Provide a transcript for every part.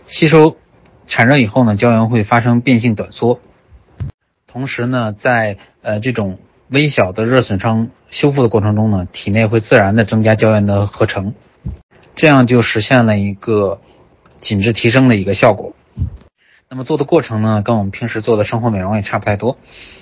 吸收产热以后呢，胶原会发生变性短缩，同时呢，在这种微小的热损伤修复的过程中呢，体内会自然的增加胶原的合成，这样就实现了一个紧致提升的一个效果。那么做的过程呢，跟我们平时做的生活美容也差不太多。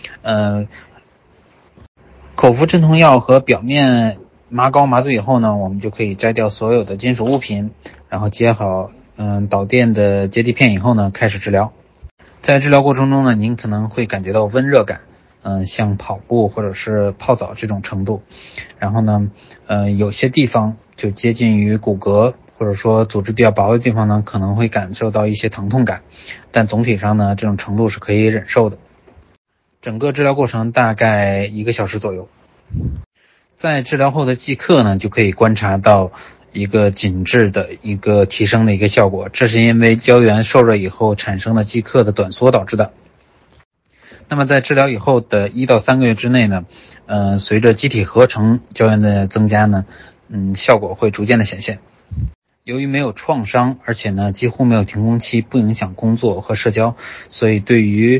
口服镇痛药和表面麻膏麻醉以后呢，我们就可以摘掉所有的金属物品，然后接好导电的接地片以后呢，开始治疗。在治疗过程中呢，您可能会感觉到温热感，像跑步或者是泡澡这种程度。然后呢，有些地方就接近于骨骼或者说组织比较薄的地方呢，可能会感受到一些疼痛感，但总体上呢，这种程度是可以忍受的。整个治疗过程大概1个小时左右。在治疗后的即刻呢，就可以观察到一个紧致的一个提升的一个效果，这是因为胶原受热以后产生的即刻的短缩导致的。那么在治疗以后的1到3个月之内呢，随着机体合成胶原的增加呢，效果会逐渐的显现。由于没有创伤，而且呢几乎没有停工期，不影响工作和社交，所以对于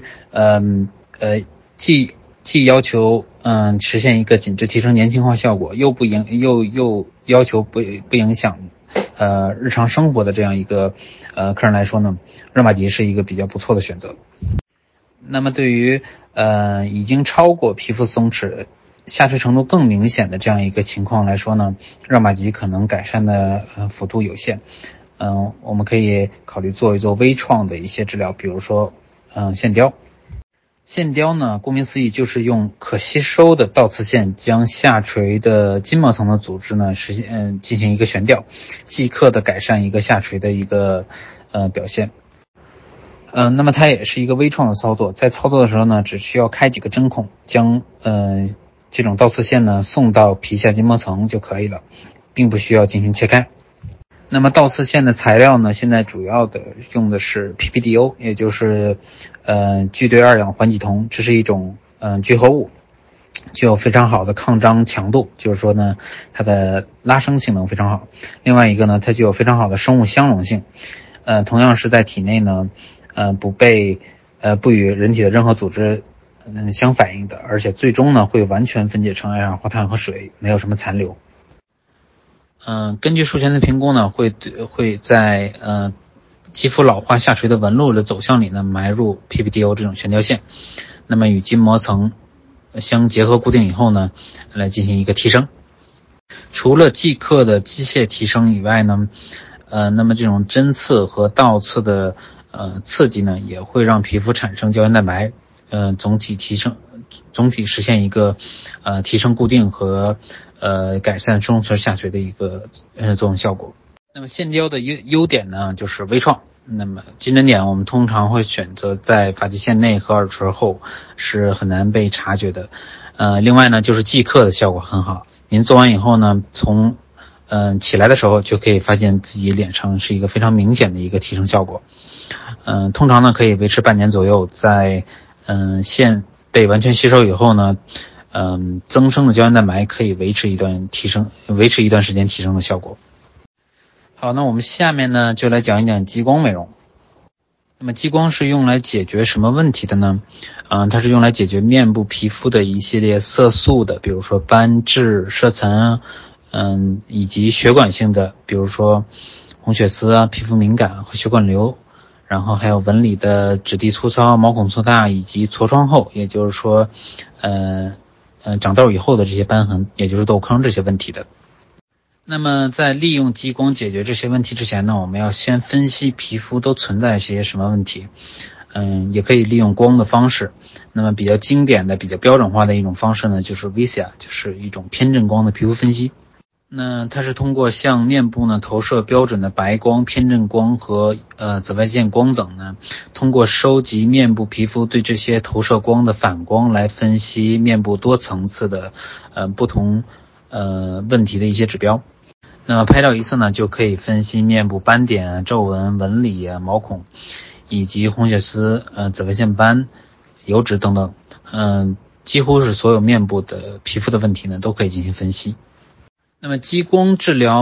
既要求实现一个紧致提升年轻化效果，又要求不影响日常生活的这样一个客人来说呢，热玛吉是一个比较不错的选择。那么对于已经超过皮肤松弛下垂程度更明显的这样一个情况来说呢，热玛吉可能改善的幅度有限。我们可以考虑做一做微创的一些治疗，比如说线雕。线雕呢，顾名思义就是用可吸收的倒刺线将下垂的筋膜层的组织呢进行一个悬吊，即刻的改善一个下垂的一个表现。那么它也是一个微创的操作，在操作的时候呢，只需要开几个针孔，将这种倒刺线呢送到皮下筋膜层就可以了，并不需要进行切开。那么倒刺线的材料呢，现在主要的用的是 PPDO， 也就是聚对二氧环己酮，这是一种聚合物，具有非常好的抗张强度，就是说呢它的拉伸性能非常好。另外一个呢，它具有非常好的生物相容性，同样是在体内呢不与人体的任何组织相反应的，而且最终呢会完全分解成二氧化碳和水，没有什么残留。根据术前的评估呢，会在肌肤老化下垂的纹路的走向里呢埋入 PPDO 这种悬吊线，那么与筋膜层相结合固定以后呢，来进行一个提升。除了即刻的机械提升以外呢，那么这种针刺和倒刺的刺激呢，也会让皮肤产生胶原蛋白，总体实现一个提升固定和改善松弛下垂的一个作用效果。那么线雕的优点呢，就是微创。那么金针点我们通常会选择在发际线内和耳垂后，是很难被察觉的。另外呢，就是即刻的效果很好。您做完以后呢，从起来的时候就可以发现自己脸上是一个非常明显的一个提升效果。通常呢可以维持半年左右，在线被完全吸收以后呢，增生的胶原蛋白可以维持一段时间提升的效果。好，那我们下面呢就来讲一讲激光美容。那么激光是用来解决什么问题的呢？它是用来解决面部皮肤的一系列色素的，比如说斑痣、色沉，以及血管性的，比如说红血丝啊、皮肤敏感和血管瘤，然后还有纹理的质地粗糙、毛孔粗大以及痤疮后，也就是说长痘以后的这些斑痕，也就是痘坑这些问题的。那么在利用激光解决这些问题之前呢，我们要先分析皮肤都存在些什么问题。也可以利用光的方式。那么比较经典的、比较标准化的一种方式呢，就是 VISIA， 就是一种偏振光的皮肤分析。那它是通过向面部呢投射标准的白光、偏振光和紫外线光等呢，通过收集面部皮肤对这些投射光的反光来分析面部多层次的不同问题的一些指标。那么拍照一次呢，就可以分析面部斑点、皱纹、纹理、毛孔，以及红血丝、紫外线斑、油脂等等，几乎是所有面部的皮肤的问题呢，都可以进行分析。那么激光治疗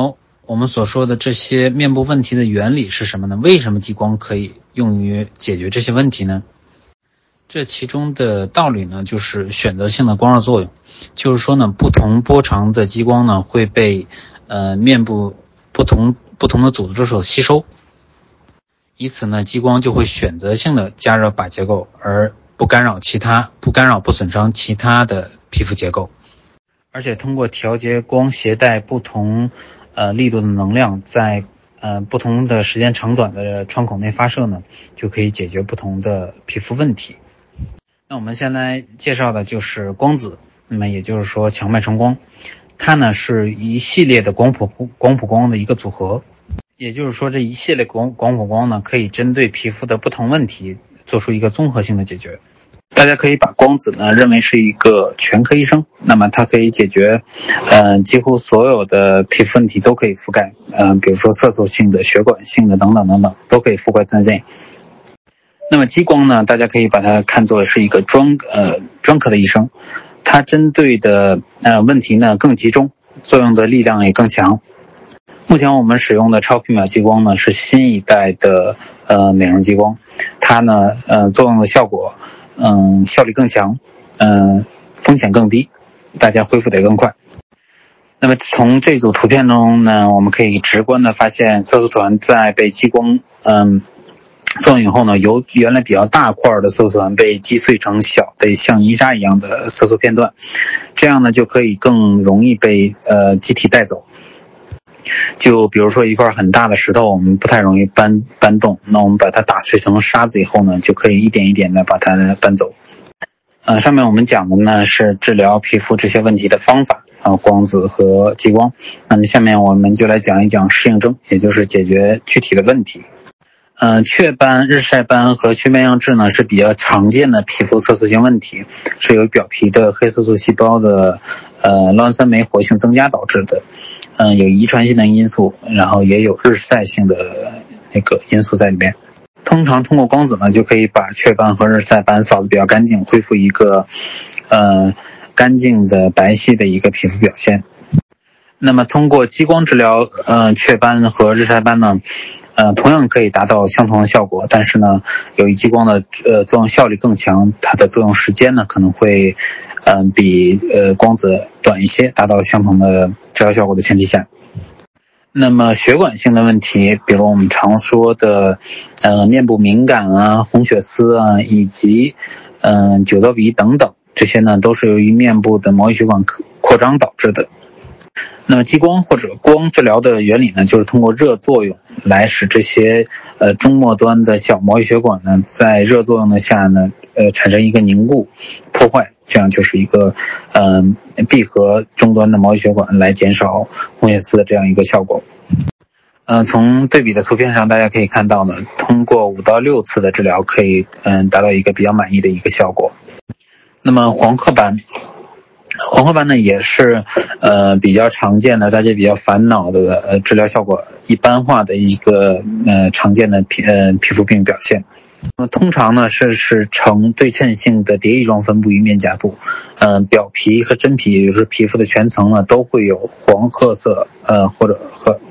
我们所说的这些面部问题的原理是什么呢？为什么激光可以用于解决这些问题呢？这其中的道理呢，就是选择性的光热作用，就是说呢，不同波长的激光呢会被面部不同的组织所吸收，以此呢，激光就会选择性的加热靶结构，而不损伤其他的皮肤结构。而且通过调节光携带不同力度的能量，在不同的时间长短的窗口内发射呢，就可以解决不同的皮肤问题。那我们先来介绍的就是光子，那么也就是说强脉冲光，它呢是一系列的光谱光的一个组合，也就是说这一系列光谱光呢可以针对皮肤的不同问题做出一个综合性的解决。大家可以把光子呢认为是一个全科医生，那么它可以解决几乎所有的皮肤问题都可以覆盖，比如说色素性的、血管性的等等等等都可以覆盖在内。那么激光呢，大家可以把它看作是一个专科的医生，它针对的问题呢更集中，作用的力量也更强。目前我们使用的超皮秒激光呢是新一代的美容激光，它呢作用的效果效率更强，风险更低，大家恢复得更快。那么从这组图片中呢，我们可以直观的发现色素团在被激光作用以后呢，由原来比较大块的色素团被击碎成小的像泥沙一样的色素片段，这样呢就可以更容易被机体带走。就比如说一块很大的石头，我们不太容易搬动，那我们把它打碎成沙子以后呢，就可以一点一点的把它搬走。上面我们讲的呢是治疗皮肤这些问题的方法光子和激光。那么下面我们就来讲一讲适应症，也就是解决具体的问题。雀斑、日晒斑和雀斑样痣呢是比较常见的皮肤色素性问题，是由表皮的黑色素细胞的酪氨酸酶活性增加导致的。有遗传性的因素，然后也有日晒性的那个因素在里面。通常通过光子呢，就可以把雀斑和日晒斑扫得比较干净，恢复一个干净的白皙的一个皮肤表现。那么通过激光治疗雀斑和日晒斑呢，同样可以达到相同的效果，但是呢，由于激光的作用效率更强，它的作用时间呢可能会比光子短一些，达到相同的治疗效果的前提下。那么血管性的问题，比如我们常说的面部敏感啊、红血丝啊，以及酒糟鼻等等，这些呢都是由于面部的毛细血管扩张导致的。那么激光或者光治疗的原理呢，就是通过热作用来使这些中末端的小毛细血管呢，在热作用的下呢产生一个凝固破坏，这样就是一个闭合终端的毛细血管，来减少红血丝的这样一个效果。从对比的图片上大家可以看到呢，通过5到6次的治疗可以达到一个比较满意的一个效果。那么黄褐斑呢也是比较常见的，大家比较烦恼的治疗效果一般化的一个常见的皮肤病表现。那么通常呢是呈对称性的蝶翼状分布于面颊部，表皮和真皮，也就是皮肤的全层呢都会有黄褐色或者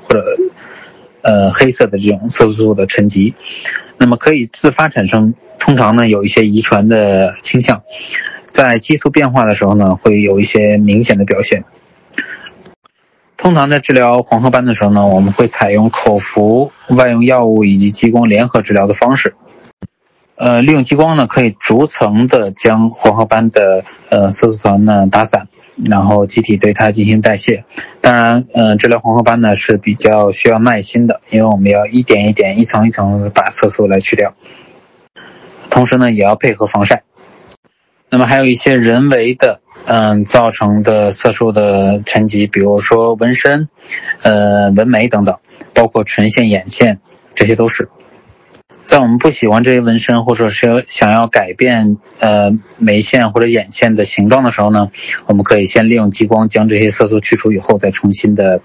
黑色的这种色素的沉积，那么可以自发产生，通常呢有一些遗传的倾向，在激素变化的时候呢会有一些明显的表现。通常在治疗黄褐斑的时候呢，我们会采用口服、外用药物以及激光联合治疗的方式。利用激光呢可以逐层的将黄褐斑的色素团呢打散，然后机体对它进行代谢。当然治疗黄褐斑呢是比较需要耐心的，因为我们要一点一点、一层一层的把色素来去掉，同时呢也要配合防晒。那么还有一些人为的造成的色素的沉积，比如说纹身、纹眉等等，包括唇线、眼线，这些都是。在我们不喜欢这些纹身，或者是想要改变眉线或者眼线的形状的时候呢，我们可以先利用激光将这些色素去除以后，再重新的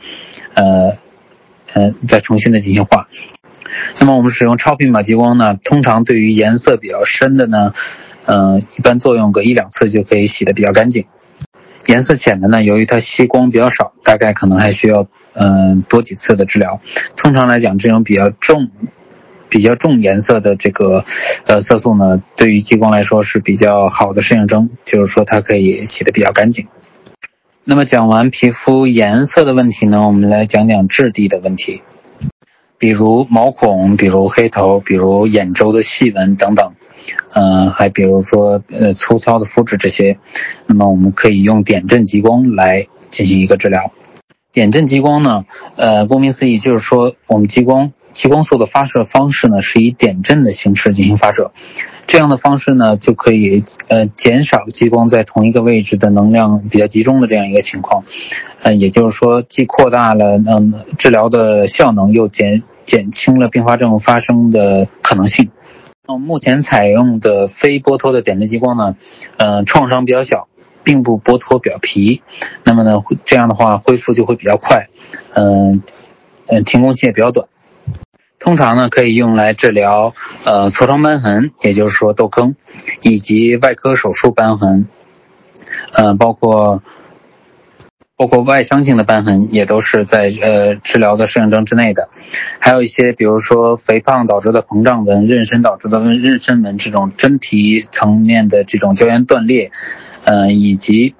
进行画。那么我们使用超频秒激光呢，通常对于颜色比较深的呢，一般作用个1-2次就可以洗得比较干净。颜色浅的呢，由于它吸光比较少，大概可能还需要多几次的治疗。通常来讲，这种比较重颜色的这个色素呢，对于激光来说是比较好的适应症，就是说它可以洗得比较干净。那么讲完皮肤颜色的问题呢，我们来讲讲质地的问题，比如毛孔，比如黑头，比如眼周的细纹等等，还比如说粗糙的肤质这些。那么我们可以用点阵激光来进行一个治疗。点阵激光呢，顾名思义就是说我们激光素的发射方式呢是以点阵的形式进行发射，这样的方式呢就可以减少激光在同一个位置的能量比较集中的这样一个情况，也就是说既扩大了治疗的效能，又减轻了并发症发生的可能性。目前采用的非剥脱的点阵激光呢，创伤比较小，并不剥脱表皮，那么呢这样的话恢复就会比较快，停工期也比较短。通常呢可以用来治疗痤疮瘢痕，也就是说痘坑，以及外科手术瘢痕，包括外伤性的瘢痕也都是在治疗的适应症之内的。还有一些比如说肥胖导致的膨胀纹、妊娠导致的妊娠纹，这种真皮层面的这种胶原断裂，以及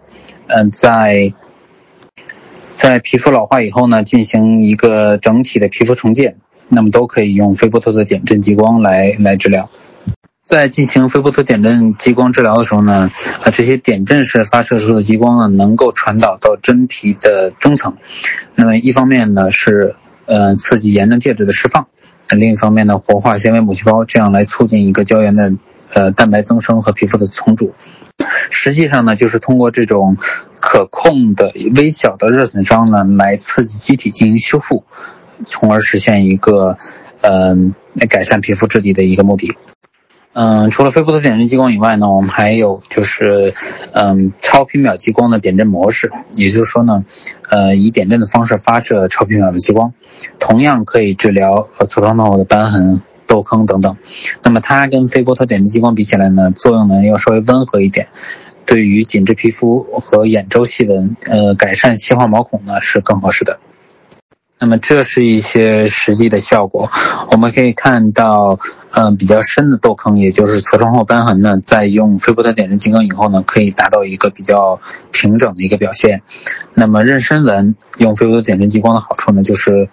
在皮肤老化以后呢进行一个整体的皮肤重建，那么都可以用非剥脱的点阵激光来治疗。在进行非剥脱点阵激光治疗的时候呢，这些点阵式发射出的激光呢能够传导到真皮的中层，那么一方面呢是刺激炎症介质的释放，另一方面呢活化纤维母细胞，这样来促进一个胶原的蛋白增生和皮肤的重组。实际上呢就是通过这种可控的微小的热损伤呢来刺激机体进行修复，从而实现一个改善皮肤质地的一个目的。除了非剥脱点阵激光以外呢，我们还有就是超频秒激光的点阵模式，也就是说呢以点阵的方式发射超频秒的激光，同样可以治疗痤疮后的瘢痕、痘坑等等。那么它跟非剥脱点阵激光比起来呢，作用呢要稍微温和一点，对于紧致皮肤和眼周细纹改善细化毛孔呢是更合适的。那么这是一些实际的效果，我们可以看到比较深的痘坑，也就是痤疮后瘢痕呢，在用非剥脱点阵激光以后呢，可以达到一个比较平整的一个表现。那么妊娠纹用非剥脱点阵激光的好处呢，就是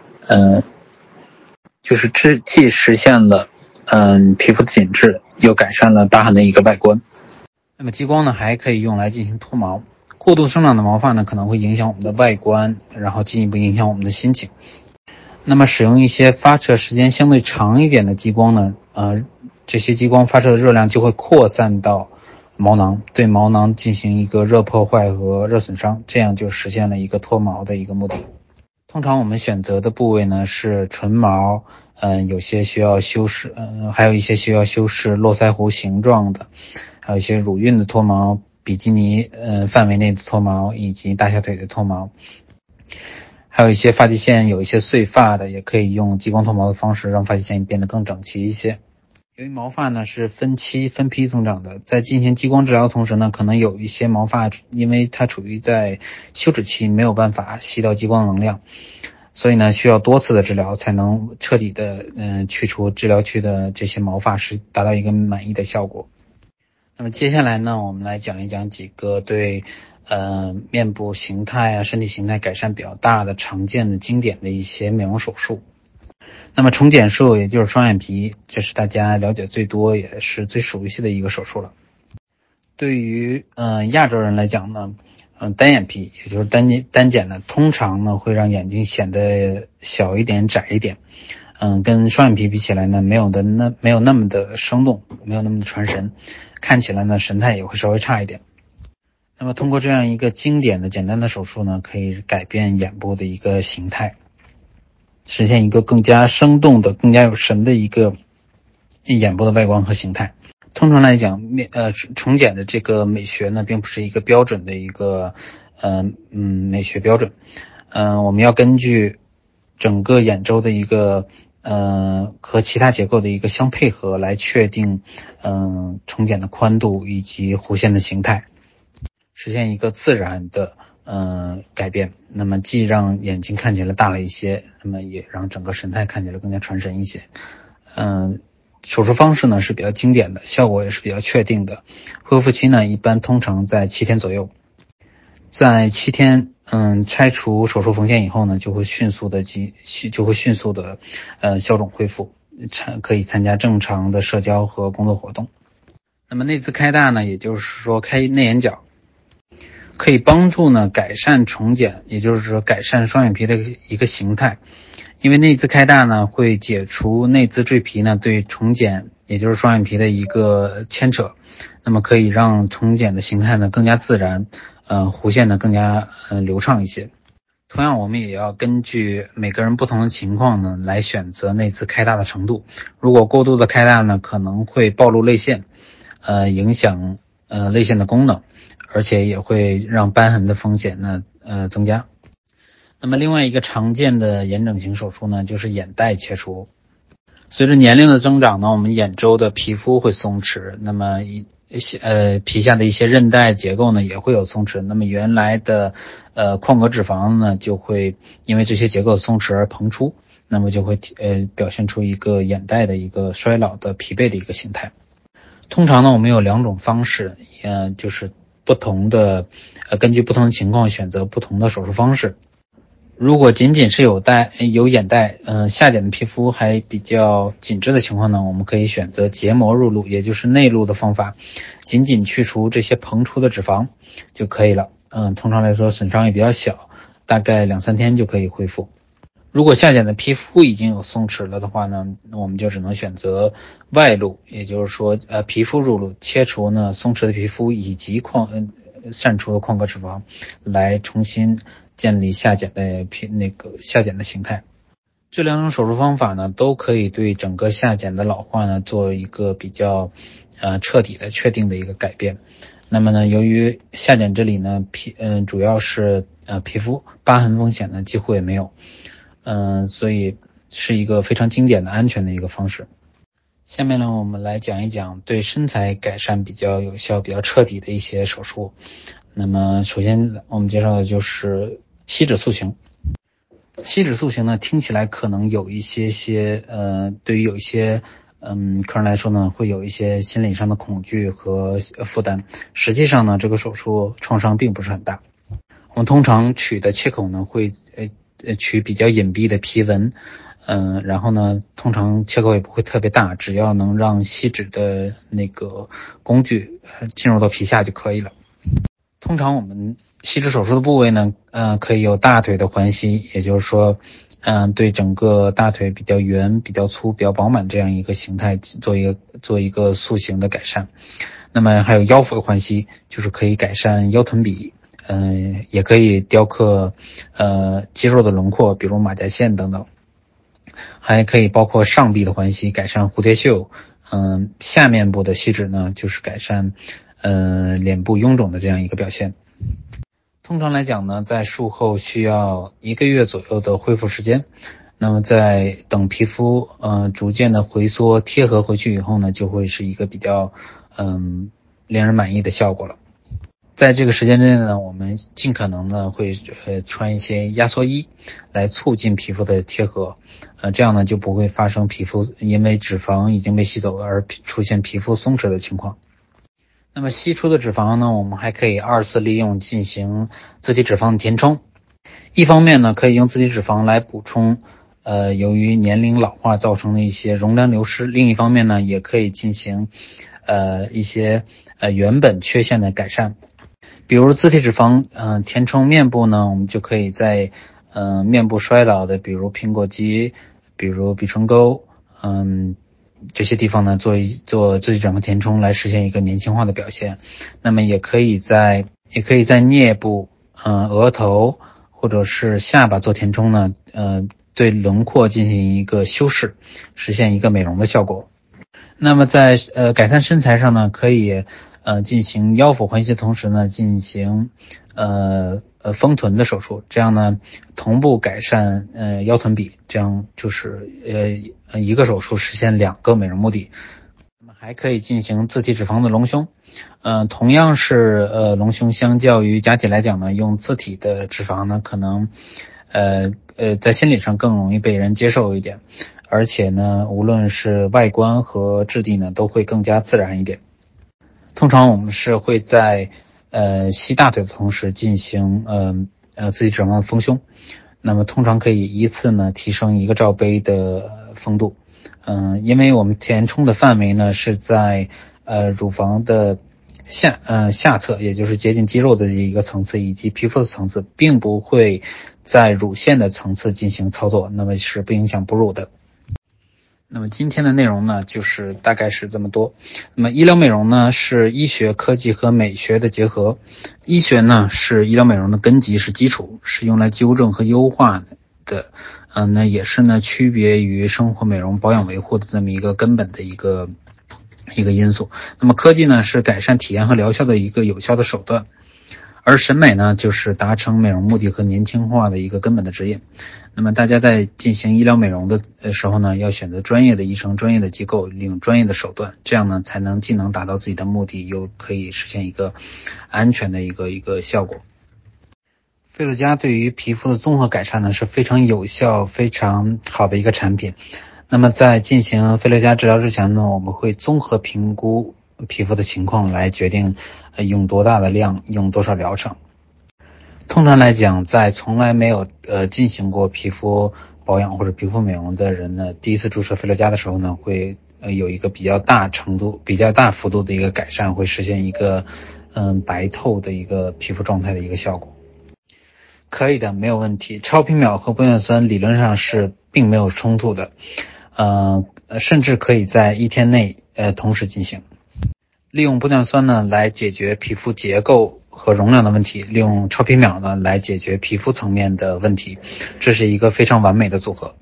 既实现了皮肤的紧致，又改善了疤痕的一个外观。那么激光呢还可以用来进行脱毛，过度生长的毛发呢可能会影响我们的外观，然后进一步影响我们的心情。那么使用一些发射时间相对长一点的激光呢，这些激光发射的热量就会扩散到毛囊，对毛囊进行一个热破坏和热损伤，这样就实现了一个脱毛的一个目的。通常我们选择的部位呢是唇毛，有些需要修饰，还有一些需要修饰络腮胡形状的，还有一些乳晕的脱毛、比基尼范围内的脱毛，以及大小腿的脱毛。还有一些发际线有一些碎发的，也可以用激光脱毛的方式让发际线变得更整齐一些。由于毛发呢是分期分批增长的，在进行激光治疗的同时呢，可能有一些毛发因为它处于在休止期，没有办法吸到激光能量，所以呢需要多次的治疗才能彻底的去除治疗区的这些毛发，是达到一个满意的效果。那么接下来呢，我们来讲一讲几个对面部形态啊、身体形态改善比较大的常见的经典的一些美容手术。那么重睑术也就是双眼皮，这是大家了解最多也是最熟悉的一个手术了。对于亚洲人来讲呢，单眼皮也就是单睑呢，通常呢会让眼睛显得小一点、窄一点。跟双眼皮比起来呢，没有那么的生动，没有那么的传神，看起来呢神态也会稍微差一点。那么通过这样一个经典的简单的手术呢，可以改变眼部的一个形态，实现一个更加生动的、更加有神的一个眼部的外观和形态。通常来讲，重睑的这个美学呢，并不是一个标准的一个美学标准。我们要根据整个眼周的一个和其他结构的一个相配合来确定重睑的宽度以及弧线的形态，实现一个自然的改变，那么既让眼睛看起来大了一些，那么也让整个神态看起来更加传神一些。手术方式呢是比较经典的，效果也是比较确定的。恢复期呢通常在7天左右，在7天拆除手术缝线以后呢，就会迅速的消肿恢复，可以参加正常的社交和工作活动。那么内眦开大呢，也就是说开内眼角，可以帮助呢改善重睑，也就是说改善双眼皮的一个形态。因为内眦开大呢，会解除内眦赘皮呢对重睑，也就是双眼皮的一个牵扯，那么可以让重睑的形态呢更加自然，弧线呢更加流畅一些。同样，我们也要根据每个人不同的情况呢来选择内眦开大的程度。如果过度的开大呢，可能会暴露泪腺，影响泪腺的功能，而且也会让瘢痕的风险呢增加。那么另外一个常见的眼整形手术呢，就是眼袋切除。随着年龄的增长呢，我们眼周的皮肤会松弛，那么皮下的一些韧带结构呢也会有松弛，那么原来的眶隔脂肪呢就会因为这些结构松弛而膨出，那么就会表现出一个眼袋的一个衰老的疲惫的一个形态。通常呢我们有2种方式，就是不同的根据不同的情况选择不同的手术方式。如果仅仅是有眼袋，下睑的皮肤还比较紧致的情况呢，我们可以选择结膜入路，也就是内路的方法，仅仅去除这些膨出的脂肪就可以了。通常来说损伤也比较小，大概2-3天就可以恢复。如果下睑的皮肤已经有松弛了的话呢，那我们就只能选择外路，也就是说皮肤入路，切除呢松弛的皮肤以及散出的眶隔脂肪，来重新建立下睑的形态。这2种手术方法呢，都可以对整个下睑的老化呢做一个比较彻底的确定的一个改变。那么呢，由于下睑这里呢主要是皮肤疤痕风险呢几乎也没有，所以是一个非常经典的安全的一个方式。下面呢，我们来讲一讲对身材改善比较有效、比较彻底的一些手术。那么首先我们介绍的就是吸脂塑形。吸脂塑形呢，听起来可能有一些对于有一些客人来说呢，会有一些心理上的恐惧和负担。实际上呢，这个手术创伤并不是很大。我们通常取的切口呢，会取比较隐蔽的皮纹，然后呢，通常切口也不会特别大，只要能让吸脂的那个工具进入到皮下就可以了。通常我们吸脂手术的部位呢，可以有大腿的环吸，也就是说，对整个大腿比较圆、比较粗、比较饱满这样一个形态做一个塑形的改善。那么还有腰腹的环吸，就是可以改善腰臀比，也可以雕刻肌肉的轮廓，比如马甲线等等。还可以包括上臂的环吸，改善蝴蝶袖。下面部的吸脂呢，就是改善脸部臃肿的这样一个表现。通常来讲呢，在术后需要1个月左右的恢复时间。那么在等皮肤逐渐的回缩贴合回去以后呢，就会是一个比较令人满意的效果了。在这个时间之内呢，我们尽可能呢会穿一些压缩衣来促进皮肤的贴合，这样呢就不会发生皮肤因为脂肪已经被吸走了而出现皮肤松弛的情况。那么吸出的脂肪呢，我们还可以2次利用进行自体脂肪的填充。一方面呢，可以用自体脂肪来补充由于年龄老化造成的一些容量流失，另一方面呢，也可以进行一些原本缺陷的改善。比如自体脂肪填充面部呢，我们就可以在面部衰老的比如苹果肌，比如鼻唇沟这些地方呢做自体脂肪填充来实现一个年轻化的表现。那么也可以在颞部额头或者是下巴做填充呢，对轮廓进行一个修饰，实现一个美容的效果。那么在改善身材上呢，可以进行腰腹环吸的同时呢，进行丰臀的手术，这样呢同步改善腰臀比，这样就是一个手术实现2个美容目的。那么还可以进行自体脂肪的隆胸。同样是隆胸，相较于假体来讲呢，用自体的脂肪呢，可能在心理上更容易被人接受一点，而且呢，无论是外观和质地呢，都会更加自然一点。通常我们是会在吸大腿的同时进行自体脂肪的丰胸，那么通常可以依次呢提升1个罩杯的丰度。因为我们填充的范围呢是在乳房的下侧，也就是接近肌肉的一个层次以及皮肤的层次，并不会在乳腺的层次进行操作，那么是不影响哺乳的。那么今天的内容呢，就是大概是这么多。那么医疗美容呢，是医学、科技和美学的结合。医学呢，是医疗美容的根基，是基础，是用来纠正和优化的。那也是呢，区别于生活美容、保养维护的这么一个根本的一个因素。那么科技呢，是改善体验和疗效的一个有效的手段。而审美呢，就是达成美容目的和年轻化的一个根本的指引。那么大家在进行医疗美容的时候呢，要选择专业的医生、专业的机构，利用专业的手段，这样呢才能既能达到自己的目的，又可以实现一个安全的一个效果。菲洛嘉对于皮肤的综合改善呢是非常有效、非常好的一个产品。那么在进行菲洛嘉治疗之前呢，我们会综合评估皮肤的情况来决定用多大的量，用多少疗程。通常来讲，在从来没有进行过皮肤保养或者皮肤美容的人呢，第一次注射菲洛嘉的时候呢，会有一个比较大幅度的一个改善，会实现一个白透的一个皮肤状态的一个效果。可以的，没有问题。超皮秒和玻尿酸理论上是并没有冲突的，甚至可以在1天内同时进行。利用玻尿酸呢来解决皮肤结构和容量的问题，利用超皮秒呢来解决皮肤层面的问题，这是一个非常完美的组合。